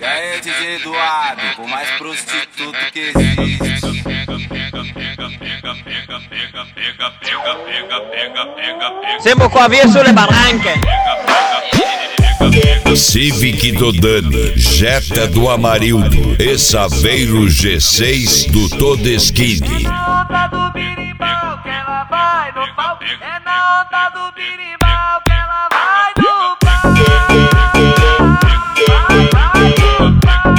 aí, DJ Eduardo, o mais prostituto que existe. Siamo qua via sulle barranche. Civic do Dani, Jetta do Amarildo e Saveiro G6 do Todeskine. É na onda do birimbau que ela vai no pau. É na onda do birimbau que ela vai no pau. Vai no pau.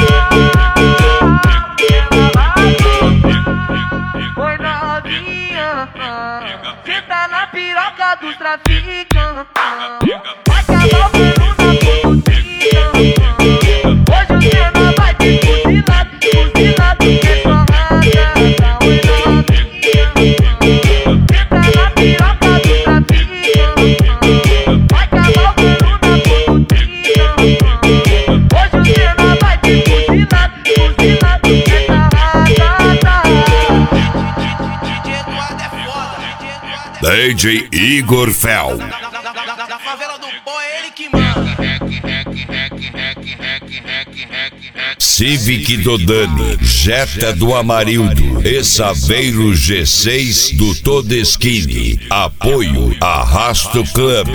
Ela vai no pau. Foi novinha, senta na piroca dos traficantes. Vai acabar o peru na putinha. Hoje o tema vai ter fuzilado, fuzilado, que só raga. Foi novinha, senta na piroca dos traficantes. Vai acabar o peru na putinha. Hoje o tema vai ter fuzilado, fuzilado, que só raga. DJ Eduardo é foda. DJ Igor Fel. Da favela do pó é ele que manda. Civic do Dani, Jetta do Amarildo e Saveiro G6 do Todeskine. Apoio Arrasto Club.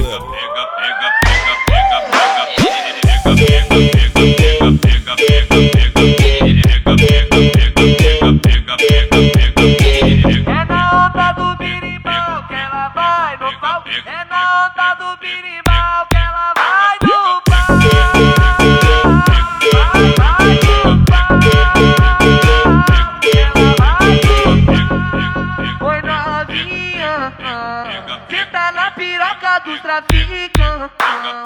É na onda do birimbau que ela vai no pau. É na onda do birimbau que ela vai no pau. Vai no pau. Ela vai no pau. Foi novinha, senta na piroca dos traficantes.